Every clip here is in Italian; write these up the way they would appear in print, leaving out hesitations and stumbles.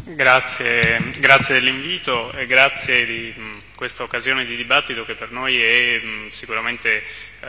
Grazie dell'invito e grazie di questa occasione di dibattito che per noi è sicuramente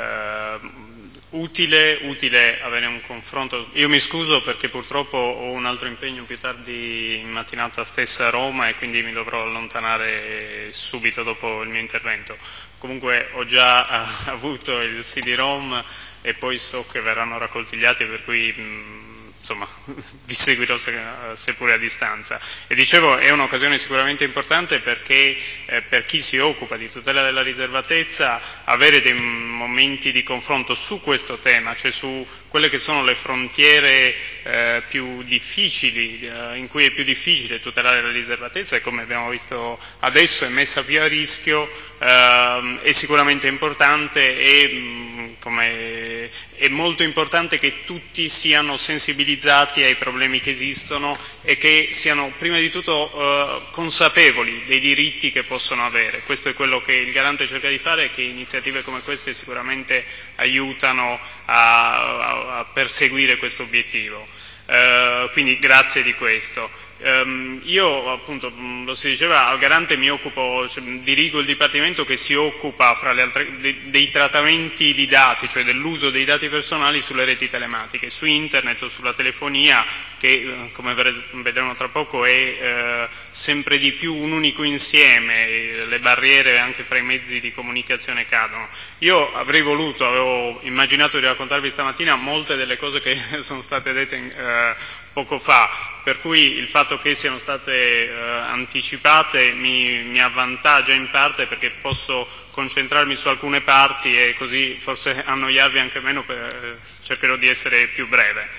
utile avere un confronto. Io mi scuso perché purtroppo ho un altro impegno più tardi in mattinata stessa a Roma e quindi mi dovrò allontanare subito dopo il mio intervento. Comunque ho già avuto il CD-ROM e poi so che verranno raccolti gli atti, per cui insomma, vi seguirò seppure a distanza. E dicevo, è un'occasione sicuramente importante perché per chi si occupa di tutela della riservatezza avere dei momenti di confronto su questo tema, cioè su quelle che sono le frontiere più difficili, in cui è più difficile tutelare la riservatezza e come abbiamo visto adesso è messa più a rischio, è sicuramente importante e è molto importante che tutti siano sensibilizzati ai problemi che esistono e che siano prima di tutto consapevoli dei diritti che possono avere. Questo è quello che il Garante cerca di fare e che iniziative come queste sicuramente aiutano a perseguire questo obiettio. Quindi grazie di questo. Io appunto, lo si diceva, al Garante dirigo il Dipartimento che si occupa fra le altre dei trattamenti di dati, cioè dell'uso dei dati personali sulle reti telematiche, su internet o sulla telefonia, che come vedremo tra poco è sempre di più un unico insieme, le barriere anche fra i mezzi di comunicazione cadono. Io avevo immaginato di raccontarvi stamattina molte delle cose che sono state dette poco fa, per cui il fatto che siano state anticipate mi avvantaggia in parte perché posso concentrarmi su alcune parti e così forse annoiarvi anche meno, cercherò di essere più breve.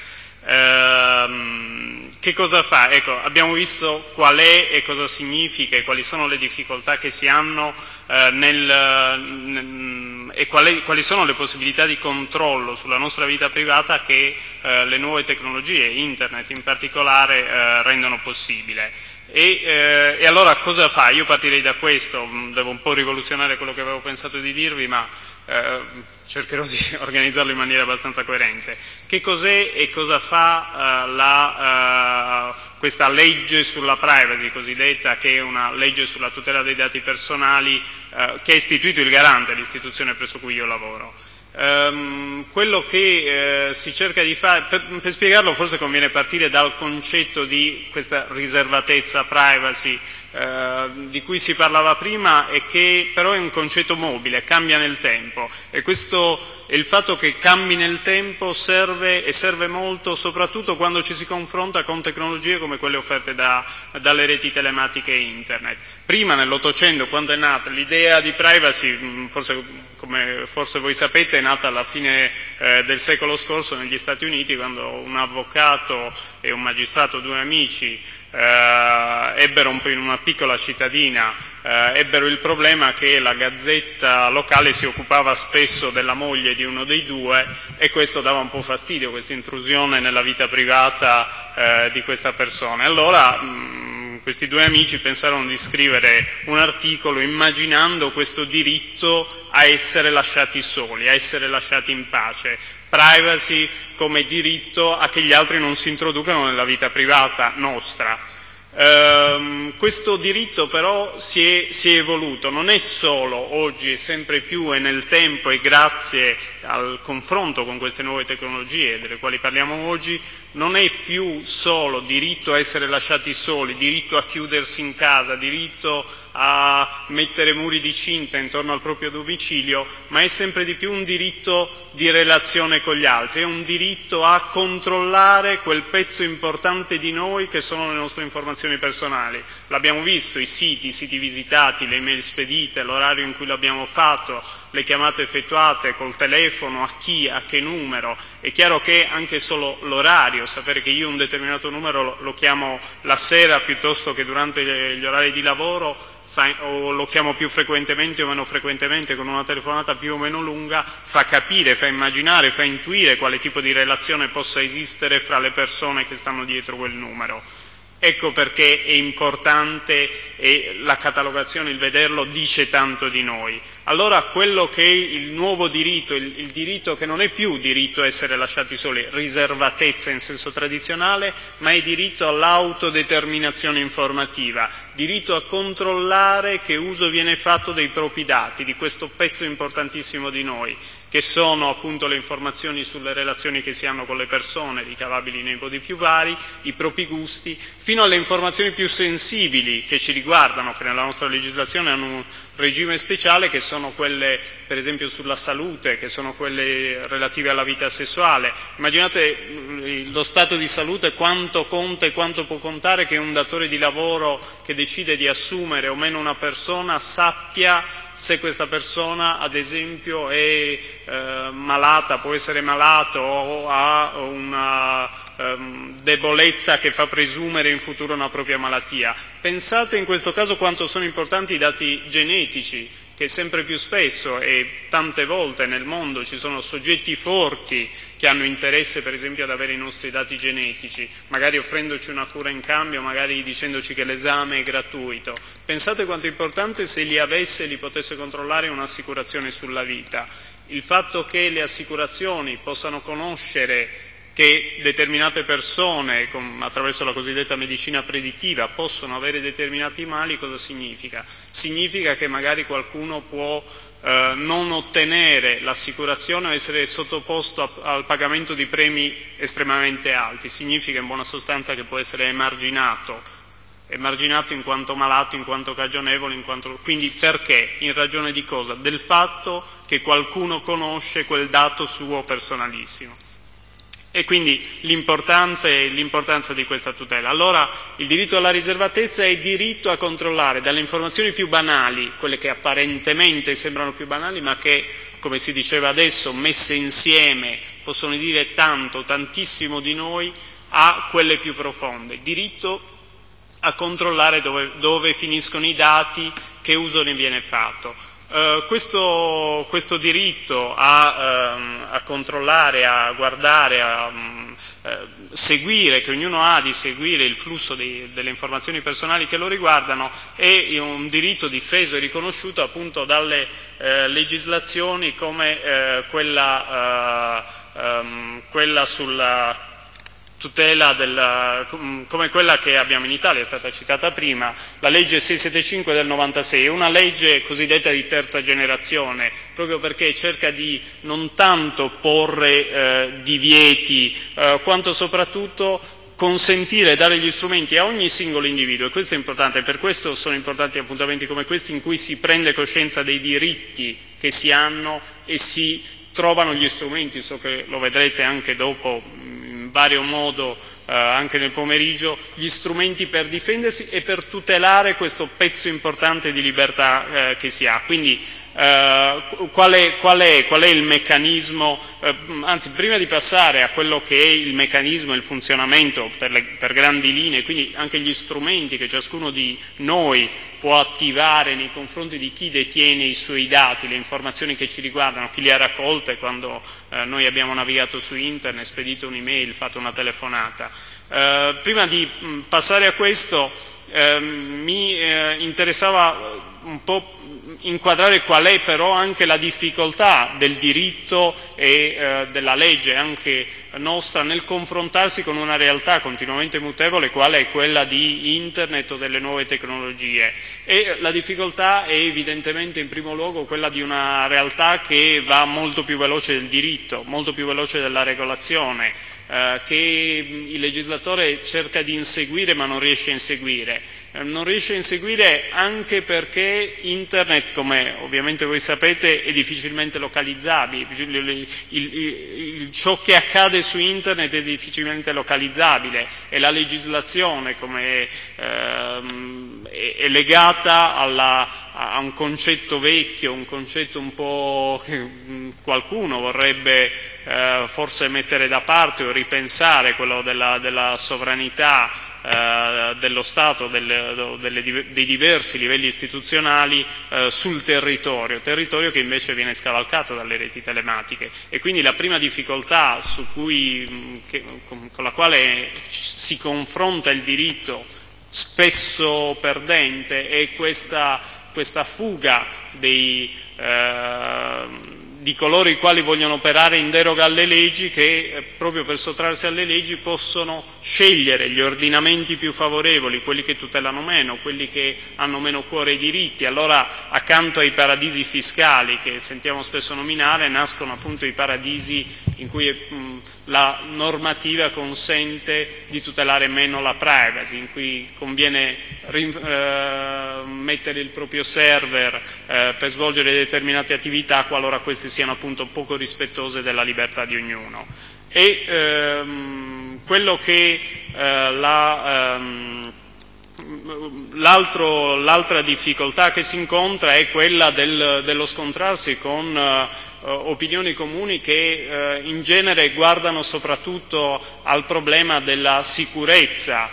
Che cosa fa? Ecco, abbiamo visto qual è e cosa significa e quali sono le difficoltà che si hanno e quali sono le possibilità di controllo sulla nostra vita privata che le nuove tecnologie, internet in particolare, rendono possibile. E allora cosa fa? Io partirei da questo, devo un po' rivoluzionare quello che avevo pensato di dirvi, ma cercherò di organizzarlo in maniera abbastanza coerente. Che cos'è e cosa fa questa legge sulla privacy cosiddetta, che è una legge sulla tutela dei dati personali che ha istituito il Garante, l'istituzione presso cui io lavoro? Quello che si cerca di fare, per spiegarlo forse conviene partire dal concetto di questa riservatezza, privacy, di cui si parlava prima e che però è un concetto mobile, cambia nel tempo, e questo il fatto che cambi nel tempo serve molto soprattutto quando ci si confronta con tecnologie come quelle offerte dalle reti telematiche e internet. Prima nell'Ottocento, quando è nata l'idea di privacy, come forse voi sapete, è nata alla fine del secolo scorso negli Stati Uniti, quando un avvocato e un magistrato, due amici, ebbero in una piccola cittadina ebbero il problema che la gazzetta locale si occupava spesso della moglie di uno dei due e questo dava un po' fastidio, questa intrusione nella vita privata di questa persona. Allora questi due amici pensarono di scrivere un articolo immaginando questo diritto a essere lasciati soli, a essere lasciati in pace. Privacy come diritto a che gli altri non si introducano nella vita privata nostra. Questo diritto però si è evoluto, non è solo oggi, è sempre più e nel tempo e grazie al confronto con queste nuove tecnologie delle quali parliamo oggi, non è più solo diritto a essere lasciati soli, diritto a chiudersi in casa, diritto a mettere muri di cinta intorno al proprio domicilio, ma è sempre di più un diritto di relazione con gli altri, è un diritto a controllare quel pezzo importante di noi che sono le nostre informazioni personali. L'abbiamo visto, i siti visitati, le email spedite, l'orario in cui l'abbiamo fatto, le chiamate effettuate col telefono, a chi, a che numero. È chiaro che anche solo l'orario, sapere che io un determinato numero lo chiamo la sera piuttosto che durante gli orari di lavoro, o lo chiamo più frequentemente o meno frequentemente con una telefonata più o meno lunga, fa capire, fa immaginare, fa intuire quale tipo di relazione possa esistere fra le persone che stanno dietro quel numero. Ecco perché è importante e la catalogazione, il vederlo, dice tanto di noi. Allora quello che è il nuovo diritto, il diritto che non è più diritto a essere lasciati soli, riservatezza in senso tradizionale, ma è diritto all'autodeterminazione informativa, diritto a controllare che uso viene fatto dei propri dati, di questo pezzo importantissimo di noi, che sono appunto le informazioni sulle relazioni che si hanno con le persone, ricavabili nei modi più vari, i propri gusti, fino alle informazioni più sensibili che ci riguardano, che nella nostra legislazione hanno un regime speciale, che sono quelle per esempio sulla salute, che sono quelle relative alla vita sessuale. Immaginate lo stato di salute, quanto conta e quanto può contare che un datore di lavoro che decide di assumere o meno una persona sappia se questa persona ad esempio è malata, può essere malato o ha una debolezza che fa presumere in futuro una propria malattia. Pensate in questo caso quanto sono importanti i dati genetici, che sempre più spesso e tante volte nel mondo ci sono soggetti forti che hanno interesse per esempio ad avere i nostri dati genetici, magari offrendoci una cura in cambio, magari dicendoci che l'esame è gratuito. Pensate quanto è importante se li avesse e li potesse controllare un'assicurazione sulla vita. Il fatto che le assicurazioni possano conoscere che determinate persone, attraverso la cosiddetta medicina predittiva, possono avere determinati mali, cosa significa? Significa che magari qualcuno può non ottenere l'assicurazione o essere sottoposto al pagamento di premi estremamente alti. Significa in buona sostanza che può essere emarginato in quanto malato, in quanto cagionevole, quindi perché? In ragione di cosa? Del fatto che qualcuno conosce quel dato suo personalissimo. E quindi l'importanza di questa tutela. Allora il diritto alla riservatezza è il diritto a controllare dalle informazioni più banali, quelle che apparentemente sembrano più banali, ma che, come si diceva adesso, messe insieme possono dire tanto, tantissimo di noi, a quelle più profonde. Diritto a controllare dove finiscono i dati, che uso ne viene fatto. Questo diritto a controllare, a guardare, a seguire, che ognuno ha di seguire il flusso delle informazioni personali che lo riguardano, è un diritto difeso e riconosciuto appunto dalle legislazioni come quella sulla tutela come quella che abbiamo in Italia, è stata citata prima, la legge 675 del 96, è una legge cosiddetta di terza generazione, proprio perché cerca di non tanto porre divieti, quanto soprattutto consentire, dare gli strumenti a ogni singolo individuo, e questo è importante, per questo sono importanti appuntamenti come questi in cui si prende coscienza dei diritti che si hanno e si trovano gli strumenti, so che lo vedrete anche dopo, vario modo anche nel pomeriggio, gli strumenti per difendersi e per tutelare questo pezzo importante di libertà che si ha. Quindi qual è il meccanismo, anzi prima di passare a quello che è il meccanismo e il funzionamento per grandi linee, quindi anche gli strumenti che ciascuno di noi può attivare nei confronti di chi detiene i suoi dati, le informazioni che ci riguardano, chi le ha raccolte quando noi abbiamo navigato su internet, spedito un'email, fatto una telefonata. Prima di passare a questo mi interessava un po' inquadrare qual è però anche la difficoltà del diritto e della legge anche nostra nel confrontarsi con una realtà continuamente mutevole quale è quella di internet o delle nuove tecnologie, e la difficoltà è evidentemente in primo luogo quella di una realtà che va molto più veloce del diritto, molto più veloce della regolazione, che il legislatore cerca di inseguire ma non riesce a inseguire. Non riesce a inseguire anche perché internet, come ovviamente voi sapete, è difficilmente localizzabile. Ciò che accade su internet è difficilmente localizzabile e la legislazione come è legata a un concetto vecchio, un concetto un po' che qualcuno vorrebbe forse mettere da parte o ripensare, quello della sovranità dello Stato, dei diversi livelli istituzionali sul territorio che invece viene scavalcato dalle reti telematiche. E quindi la prima difficoltà con la quale si confronta il diritto, spesso perdente, è questa fuga di coloro i quali vogliono operare in deroga alle leggi, che proprio per sottrarsi alle leggi possono scegliere gli ordinamenti più favorevoli, quelli che tutelano meno, quelli che hanno meno cuore ai diritti. Allora, accanto ai paradisi fiscali che sentiamo spesso nominare, nascono appunto i paradisi in cui la normativa consente di tutelare meno la privacy, in cui conviene mettere il proprio server per svolgere determinate attività qualora queste siano appunto poco rispettose della libertà di ognuno. E quello che l'altra difficoltà che si incontra è quella dello scontrarsi con opinioni comuni che in genere guardano soprattutto al problema della sicurezza,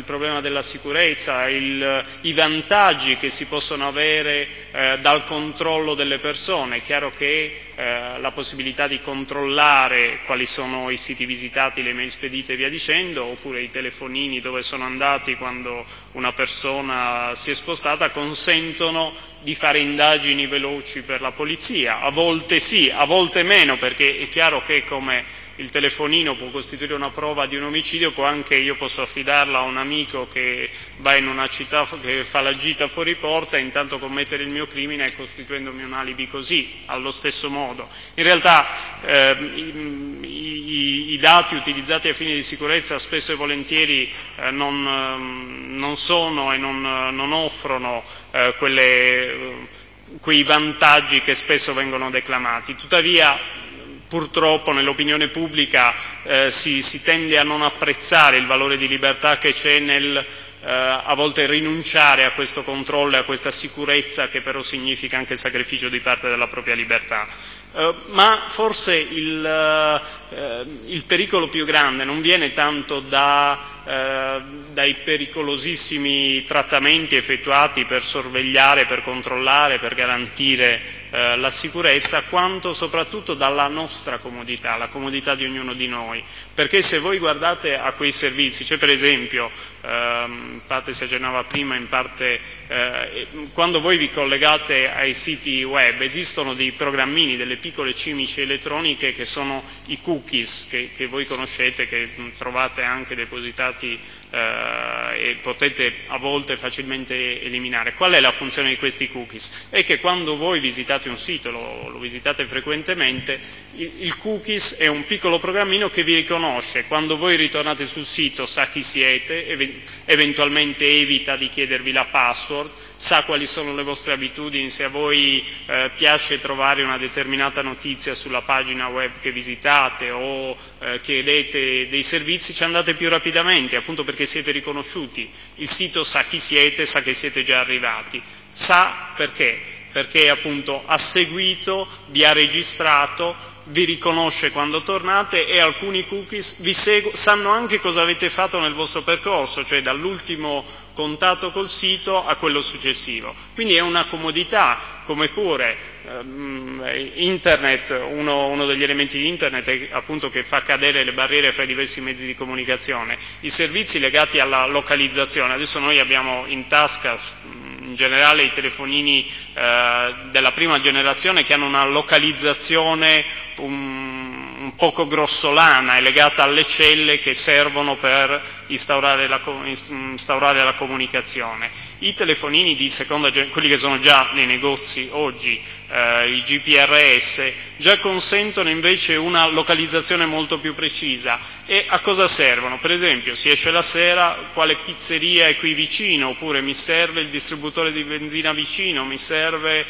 i vantaggi che si possono avere dal controllo delle persone. È chiaro che la possibilità di controllare quali sono i siti visitati, le mail spedite e via dicendo, oppure i telefonini dove sono andati quando una persona si è spostata, consentono di fare indagini veloci per la polizia. A volte sì, a volte meno, perché è chiaro che come il telefonino può costituire una prova di un omicidio, io posso affidarla a un amico che va in una città, che fa la gita fuori porta, e intanto commettere il mio crimine costituendomi un alibi così, allo stesso modo. In realtà i dati utilizzati a fini di sicurezza spesso e volentieri non sono e non offrono quei vantaggi che spesso vengono declamati. Tuttavia, purtroppo nell'opinione pubblica si tende a non apprezzare il valore di libertà che c'è nel a volte rinunciare a questo controllo e a questa sicurezza, che però significa anche il sacrificio di parte della propria libertà. Ma forse il pericolo più grande non viene tanto dai pericolosissimi trattamenti effettuati per sorvegliare, per controllare, per garantire la sicurezza, quanto soprattutto dalla nostra comodità, la comodità di ognuno di noi. Perché se voi guardate a quei servizi, per esempio, in parte si accennava prima, in parte quando voi vi collegate ai siti web, esistono dei programmini, delle piccole cimici elettroniche che sono i cookies, che voi conoscete, che trovate anche depositati e potete a volte facilmente eliminare. Qual è la funzione di questi cookies? È che quando voi visitate un sito, lo visitate frequentemente, il cookies è un piccolo programmino che vi riconosce. Quando voi ritornate sul sito sa chi siete, eventualmente evita di chiedervi la password, sa quali sono le vostre abitudini, se a voi piace trovare una determinata notizia sulla pagina web che visitate o chiedete dei servizi, ci andate più rapidamente, appunto perché siete riconosciuti. Il sito sa chi siete, sa che siete già arrivati. Sa perché? Perché appunto ha seguito, vi ha registrato, vi riconosce quando tornate, e alcuni cookies sanno anche cosa avete fatto nel vostro percorso, cioè dall'ultimo contatto col sito a quello successivo. Quindi è una comodità, come pure Internet, uno degli elementi di Internet è appunto che fa cadere le barriere fra i diversi mezzi di comunicazione, i servizi legati alla localizzazione. Adesso noi abbiamo in tasca in generale i telefonini della prima generazione, che hanno una localizzazione un poco grossolana, è legata alle celle che servono per instaurare la comunicazione. I telefonini di seconda generazione, quelli che sono già nei negozi oggi, i GPRS, già consentono invece una localizzazione molto più precisa. E a cosa servono? Per esempio, si esce la sera, quale pizzeria è qui vicino, oppure mi serve il distributore di benzina vicino, mi serve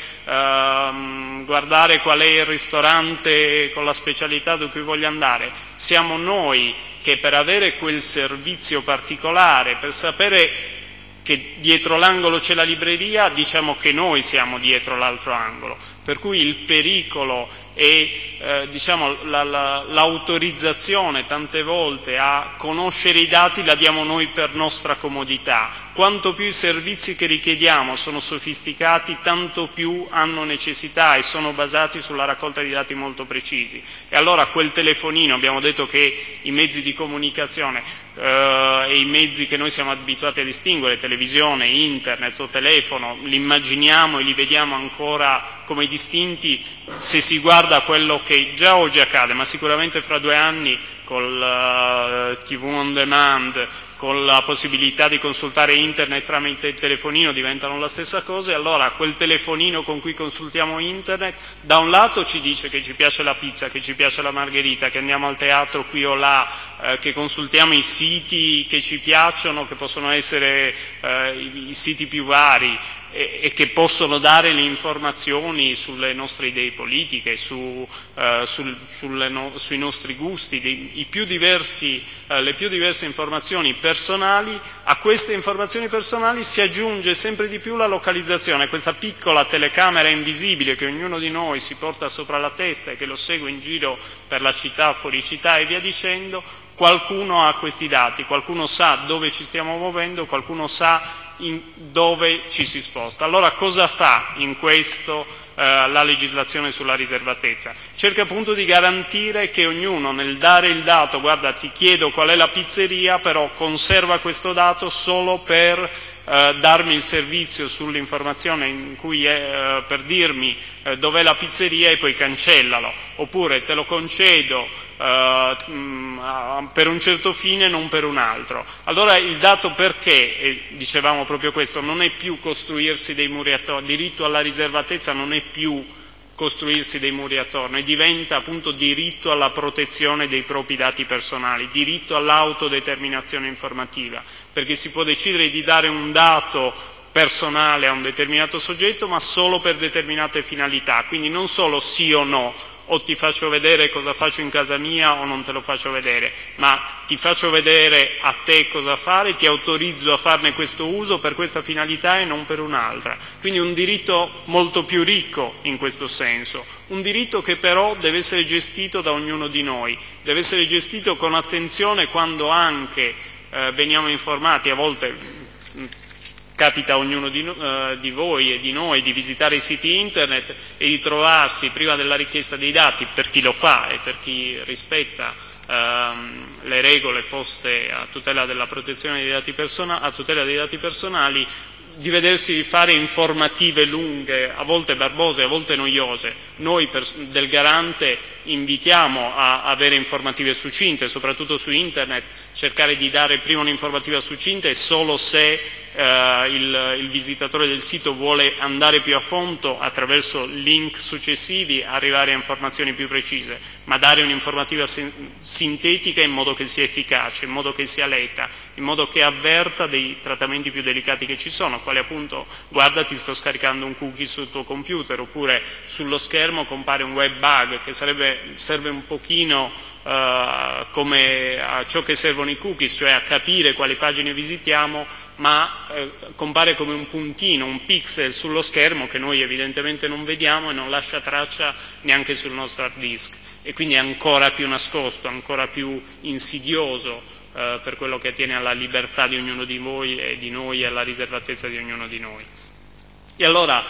guardare qual è il ristorante con la specialità da cui voglio andare. Siamo noi che, per avere quel servizio particolare, per sapere che dietro l'angolo c'è la libreria, diciamo che noi siamo dietro l'altro angolo, per cui il pericolo e l'autorizzazione tante volte a conoscere i dati la diamo noi per nostra comodità. Quanto più i servizi che richiediamo sono sofisticati, tanto più hanno necessità e sono basati sulla raccolta di dati molto precisi. E allora quel telefonino, abbiamo detto che i mezzi di comunicazione e i mezzi che noi siamo abituati a distinguere, televisione, internet o telefono, li immaginiamo e li vediamo ancora come distinti se si guarda quello che già oggi accade, ma sicuramente fra 2 anni col TV on demand, con la possibilità di consultare internet tramite il telefonino diventano la stessa cosa, e allora quel telefonino con cui consultiamo internet da un lato ci dice che ci piace la pizza, che ci piace la margherita, che andiamo al teatro qui o là, che consultiamo i siti che ci piacciono, che possono essere i siti più vari e che possono dare le informazioni sulle nostre idee politiche, sui nostri gusti, le più diverse informazioni personali. A queste informazioni personali si aggiunge sempre di più la localizzazione, questa piccola telecamera invisibile che ognuno di noi si porta sopra la testa e che lo segue in giro per la città, fuori città e via dicendo. Qualcuno ha questi dati, qualcuno sa dove ci stiamo muovendo, qualcuno sa dove ci si sposta. Allora cosa fa in questo la legislazione sulla riservatezza? Cerca appunto di garantire che ognuno nel dare il dato, guarda ti chiedo qual è la pizzeria, però conserva questo dato solo per darmi il servizio sull'informazione in cui per dirmi dov'è la pizzeria e poi cancellalo, oppure te lo concedo per un certo fine, non per un altro. Allora il dato perché, e dicevamo proprio questo, non è più costruirsi dei muri attorno, il diritto alla riservatezza non è più costruirsi dei muri attorno, e diventa appunto diritto alla protezione dei propri dati personali, diritto all'autodeterminazione informativa, perché si può decidere di dare un dato personale a un determinato soggetto, ma solo per determinate finalità, quindi non solo sì o no, o ti faccio vedere cosa faccio in casa mia o non te lo faccio vedere, ma ti faccio vedere a te cosa fare, ti autorizzo a farne questo uso per questa finalità e non per un'altra. Quindi un diritto molto più ricco in questo senso, un diritto che però deve essere gestito da ognuno di noi, deve essere gestito con attenzione quando anche veniamo informati. A volte capita a ognuno di voi e di noi di visitare i siti internet e di trovarsi prima della richiesta dei dati, per chi lo fa e per chi rispetta le regole poste a tutela della protezione dei dati a tutela dei dati personali, di vedersi fare informative lunghe, a volte barbose, a volte noiose. Noi del Garante invitiamo a avere informative succinte, soprattutto su internet, cercare di dare prima un'informativa succinta e solo se il visitatore del sito vuole andare più a fondo attraverso link successivi arrivare a informazioni più precise, ma dare un'informativa sintetica in modo che sia efficace, in modo che sia letta, in modo che avverta dei trattamenti più delicati che ci sono, quali appunto guarda ti sto scaricando un cookie sul tuo computer, oppure sullo schermo compare un web bug, che serve un pochino come a ciò che servono i cookies, cioè a capire quali pagine visitiamo, ma compare come un puntino, un pixel sullo schermo che noi evidentemente non vediamo e non lascia traccia neanche sul nostro hard disk, e quindi è ancora più nascosto, ancora più insidioso per quello che attiene alla libertà di ognuno di voi e di noi e alla riservatezza di ognuno di noi. E allora,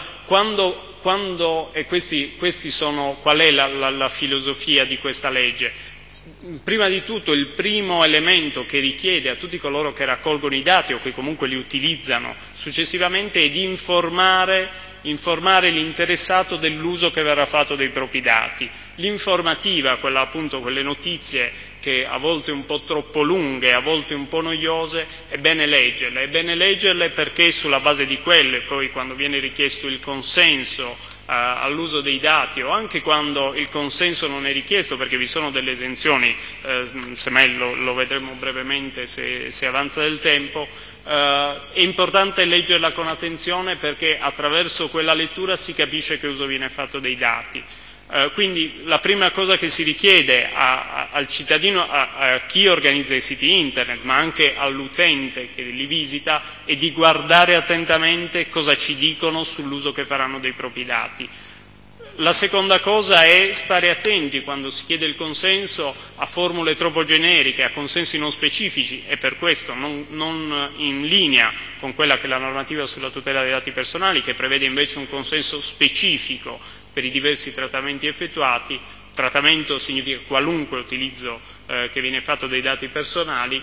questi sono, qual è la filosofia di questa legge? Prima di tutto il primo elemento che richiede a tutti coloro che raccolgono i dati o che comunque li utilizzano successivamente è di informare l'interessato dell'uso che verrà fatto dei propri dati. L'informativa, quelle notizie che a volte un po' troppo lunghe, a volte un po' noiose, è bene leggerle perché sulla base di quelle, poi quando viene richiesto il consenso all'uso dei dati, o anche quando il consenso non è richiesto perché vi sono delle esenzioni, semmai lo vedremo brevemente se avanza del tempo, è importante leggerla con attenzione perché attraverso quella lettura si capisce che uso viene fatto dei dati. Quindi la prima cosa che si richiede al cittadino, a chi organizza i siti internet, ma anche all'utente che li visita, è di guardare attentamente cosa ci dicono sull'uso che faranno dei propri dati. La seconda cosa è stare attenti quando si chiede il consenso a formule troppo generiche, a consensi non specifici e per questo non in linea con quella che è la normativa sulla tutela dei dati personali, che prevede invece un consenso specifico per i diversi trattamenti effettuati. Trattamento significa qualunque utilizzo che viene fatto dei dati personali.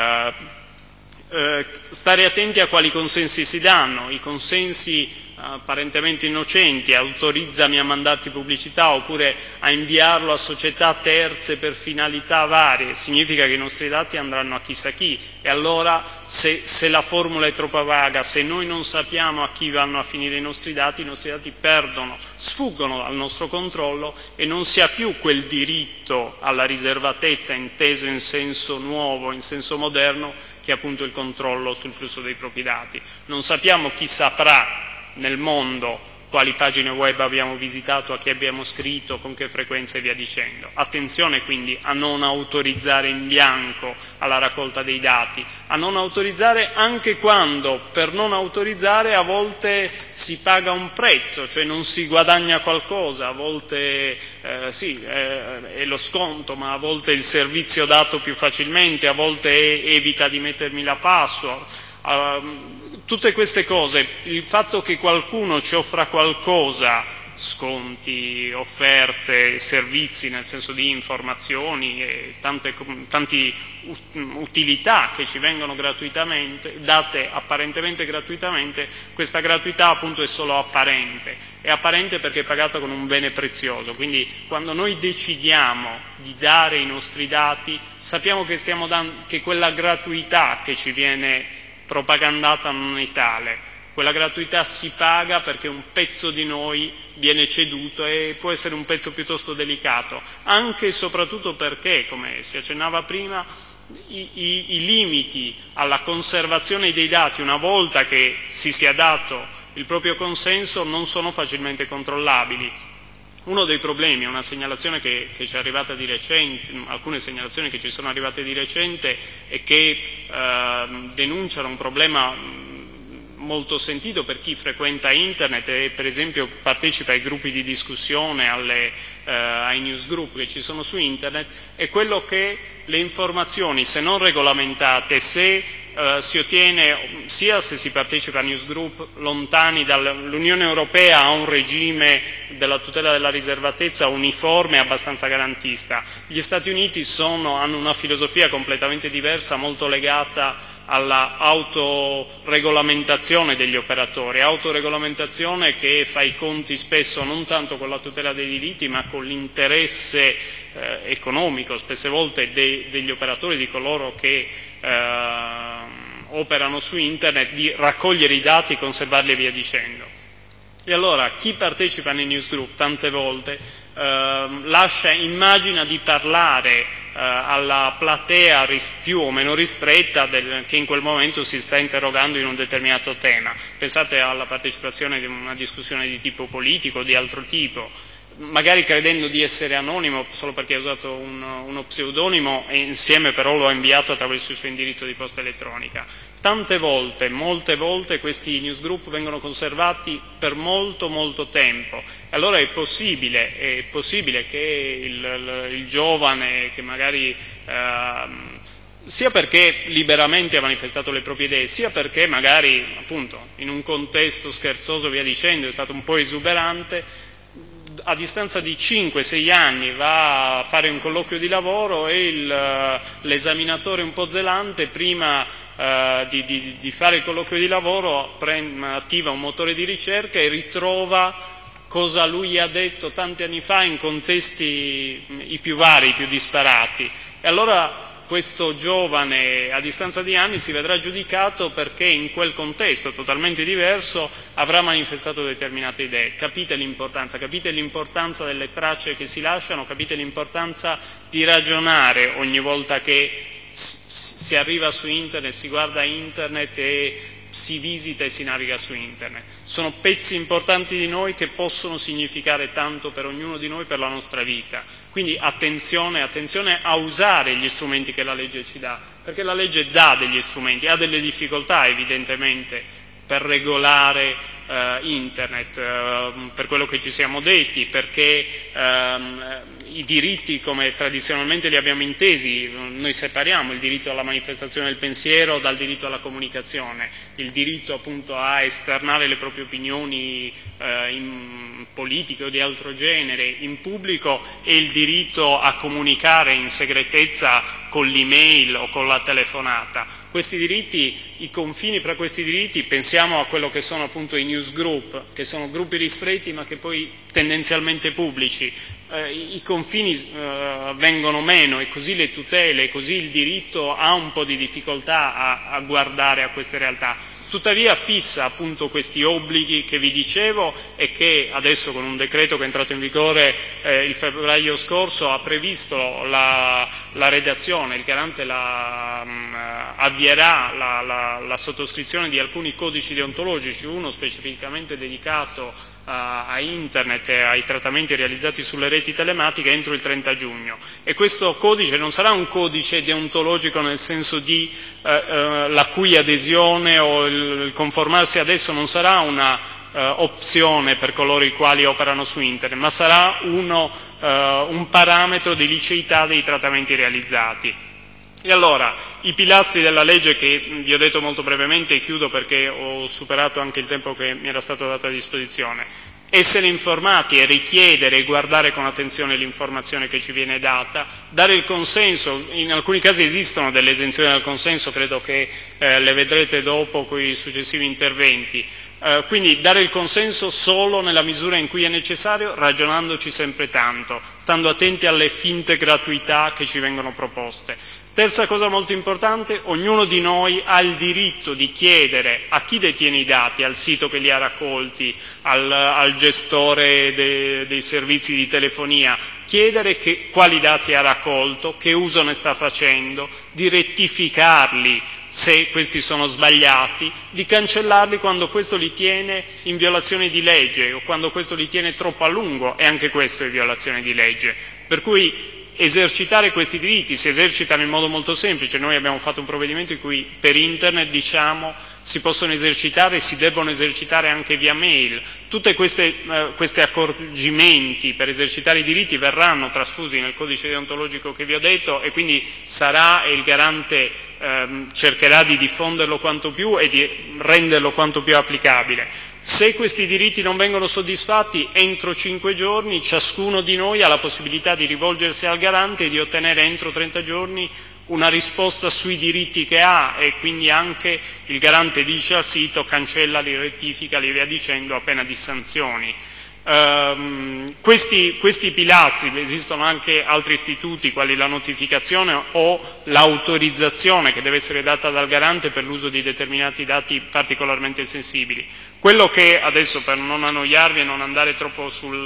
Stare attenti a quali consensi si danno. I consensi apparentemente innocenti, autorizzami a mandarti pubblicità oppure a inviarlo a società terze per finalità varie, significa che i nostri dati andranno a chissà chi, e allora se la formula è troppo vaga, se noi non sappiamo a chi vanno a finire i nostri dati perdono, sfuggono al nostro controllo e non si ha più quel diritto alla riservatezza inteso in senso nuovo, in senso moderno, che è appunto il controllo sul flusso dei propri dati. Non sappiamo chi saprà nel mondo quali pagine web abbiamo visitato, a chi abbiamo scritto, con che frequenza e via dicendo. Attenzione quindi a non autorizzare in bianco alla raccolta dei dati, a non autorizzare anche quando per non autorizzare a volte si paga un prezzo, cioè non si guadagna qualcosa, a volte sì, è lo sconto, ma a volte il servizio dato più facilmente, a volte evita di mettermi la password. Tutte queste cose, il fatto che qualcuno ci offra qualcosa, sconti, offerte, servizi nel senso di informazioni e tante utilità che ci vengono gratuitamente, date apparentemente gratuitamente, questa gratuità appunto è solo apparente. È apparente perché è pagata con un bene prezioso, quindi quando noi decidiamo di dare i nostri dati sappiamo che stiamo dando, che quella gratuità che ci viene propagandata non è tale, quella gratuità si paga perché un pezzo di noi viene ceduto e può essere un pezzo piuttosto delicato, anche e soprattutto perché, come si accennava prima, i limiti alla conservazione dei dati una volta che si sia dato il proprio consenso non sono facilmente controllabili. Uno dei problemi, una segnalazione che ci è arrivata di recente, alcune segnalazioni che ci sono arrivate di recente e che denunciano un problema molto sentito per chi frequenta internet e per esempio partecipa ai gruppi di discussione, ai newsgroup che ci sono su internet, è quello che le informazioni, se non regolamentate, se si ottiene, sia se si partecipa a newsgroup lontani dall'Unione Europea, ha un regime della tutela della riservatezza uniforme e abbastanza garantista. Gli Stati Uniti hanno una filosofia completamente diversa, molto legata alla autoregolamentazione degli operatori, autoregolamentazione che fa i conti spesso non tanto con la tutela dei diritti ma con l'interesse economico, spesse volte degli operatori, di coloro che operano su internet, di raccogliere i dati, conservarli e via dicendo. E allora chi partecipa nei newsgroup tante volte immagina di parlare alla platea più o meno ristretta che in quel momento si sta interrogando in un determinato tema. Pensate alla partecipazione di una discussione di tipo politico o di altro tipo, magari credendo di essere anonimo solo perché ha usato uno pseudonimo e insieme però lo ha inviato attraverso il suo indirizzo di posta elettronica. Tante volte, molte volte, questi newsgroup vengono conservati per molto molto tempo. Allora è possibile che il giovane che magari sia perché liberamente ha manifestato le proprie idee, sia perché magari appunto in un contesto scherzoso via dicendo è stato un po' esuberante, a distanza di 5-6 anni va a fare un colloquio di lavoro e l'esaminatore un po' zelante prima di fare il colloquio di lavoro attiva un motore di ricerca e ritrova cosa lui ha detto tanti anni fa in contesti i più vari, i più disparati. E allora questo giovane a distanza di anni si vedrà giudicato perché in quel contesto totalmente diverso avrà manifestato determinate idee. Capite l'importanza delle tracce che si lasciano, capite l'importanza di ragionare ogni volta che si arriva su internet, si guarda internet e si visita e si naviga su internet. Sono pezzi importanti di noi che possono significare tanto per ognuno di noi, per la nostra vita. Quindi attenzione a usare gli strumenti che la legge ci dà, perché la legge dà degli strumenti, ha delle difficoltà evidentemente per regolare internet, per quello che ci siamo detti, perché i diritti come tradizionalmente li abbiamo intesi, noi separiamo il diritto alla manifestazione del pensiero dal diritto alla comunicazione, il diritto appunto a esternare le proprie opinioni in politiche o di altro genere in pubblico e il diritto a comunicare in segretezza con l'email o con la telefonata. Questi diritti, i confini fra questi diritti, pensiamo a quello che sono appunto i newsgroup, che sono gruppi ristretti ma che poi tendenzialmente pubblici. I confini vengono meno e così le tutele, così il diritto ha un po' di difficoltà a guardare a queste realtà. Tuttavia fissa appunto questi obblighi che vi dicevo e che adesso con un decreto che è entrato in vigore il febbraio scorso ha previsto la redazione, il Garante avvierà la sottoscrizione di alcuni codici deontologici, uno specificamente dedicato a internet e ai trattamenti realizzati sulle reti telematiche entro il 30 giugno e questo codice non sarà un codice deontologico nel senso di la cui adesione o il conformarsi adesso non sarà una opzione per coloro i quali operano su internet, ma sarà un parametro di liceità dei trattamenti realizzati. E allora, i pilastri della legge che vi ho detto molto brevemente e chiudo perché ho superato anche il tempo che mi era stato dato a disposizione. Essere informati e richiedere e guardare con attenzione l'informazione che ci viene data, dare il consenso, in alcuni casi esistono delle esenzioni dal consenso, credo che le vedrete dopo con i successivi interventi, quindi dare il consenso solo nella misura in cui è necessario, ragionandoci sempre tanto, stando attenti alle finte gratuità che ci vengono proposte. Terza cosa molto importante, ognuno di noi ha il diritto di chiedere a chi detiene i dati, al sito che li ha raccolti, al gestore dei servizi di telefonia, chiedere quali dati ha raccolto, che uso ne sta facendo, di rettificarli se questi sono sbagliati, di cancellarli quando questo li tiene in violazione di legge o quando questo li tiene troppo a lungo, e anche questo è violazione di legge. Per cui esercitare questi diritti si esercitano in modo molto semplice. Noi abbiamo fatto un provvedimento in cui per internet diciamo si possono esercitare e si debbono esercitare anche via mail. Tutti questi accorgimenti per esercitare i diritti verranno trasfusi nel codice deontologico che vi ho detto e quindi sarà e il Garante cercherà di diffonderlo quanto più e di renderlo quanto più applicabile. Se questi diritti non vengono soddisfatti, entro 5 giorni ciascuno di noi ha la possibilità di rivolgersi al Garante e di ottenere entro 30 giorni una risposta sui diritti che ha e quindi anche il Garante dice al sito cancellali, rettificali e via dicendo a pena di sanzioni. Questi pilastri, esistono anche altri istituti quali la notificazione o l'autorizzazione che deve essere data dal Garante per l'uso di determinati dati particolarmente sensibili. Quello che adesso, per non annoiarvi e non andare troppo sui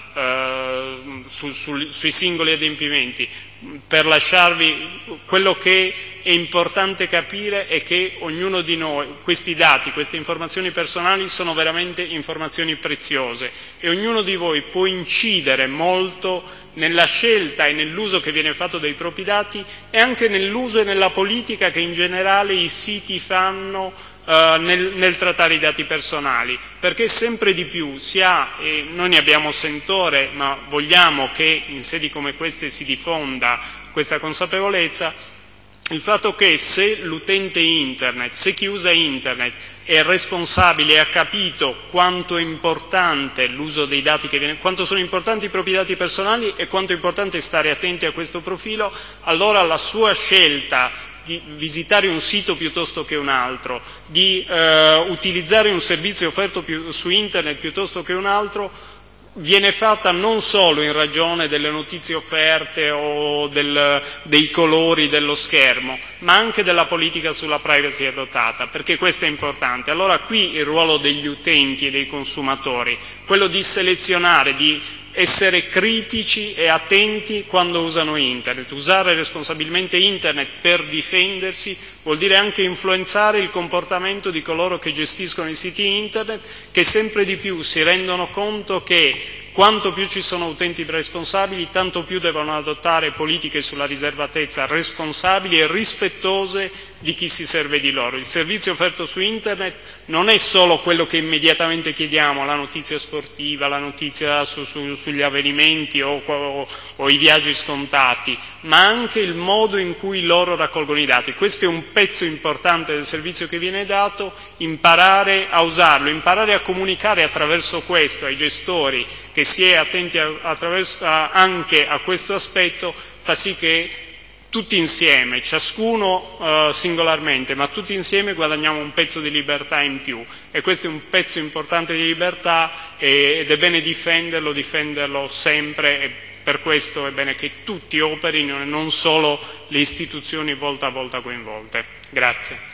singoli adempimenti, per lasciarvi quello che è importante capire è che ognuno di noi, questi dati, queste informazioni personali sono veramente informazioni preziose e ognuno di voi può incidere molto nella scelta e nell'uso che viene fatto dei propri dati e anche nell'uso e nella politica che in generale i siti fanno nel trattare i dati personali, perché sempre di più si ha, e noi ne abbiamo sentore, ma vogliamo che in sedi come queste si diffonda questa consapevolezza, il fatto che se l'utente internet, se chi usa internet è responsabile e ha capito quanto è importante l'uso dei dati che viene, quanto sono importanti i propri dati personali e quanto è importante stare attenti a questo profilo, allora la sua scelta di visitare un sito piuttosto che un altro, di utilizzare un servizio offerto su internet piuttosto che un altro, viene fatta non solo in ragione delle notizie offerte o dei colori dello schermo, ma anche della politica sulla privacy adottata, perché questo è importante. Allora qui il ruolo degli utenti e dei consumatori, quello di selezionare, di essere critici e attenti quando usano internet. Usare responsabilmente internet per difendersi vuol dire anche influenzare il comportamento di coloro che gestiscono i siti internet, che sempre di più si rendono conto che quanto più ci sono utenti responsabili, tanto più devono adottare politiche sulla riservatezza responsabili e rispettose di chi si serve di loro. Il servizio offerto su internet non è solo quello che immediatamente chiediamo, la notizia sportiva, la notizia sugli avvenimenti o i viaggi scontati, ma anche il modo in cui loro raccolgono i dati. Questo è un pezzo importante del servizio che viene dato, imparare a usarlo, imparare a comunicare attraverso questo ai gestori, che si è attenti anche a questo aspetto, fa sì che tutti insieme, ciascuno singolarmente, ma tutti insieme guadagniamo un pezzo di libertà in più, e questo è un pezzo importante di libertà ed è bene difenderlo sempre, e per questo è bene che tutti operino e non solo le istituzioni volta a volta coinvolte. Grazie.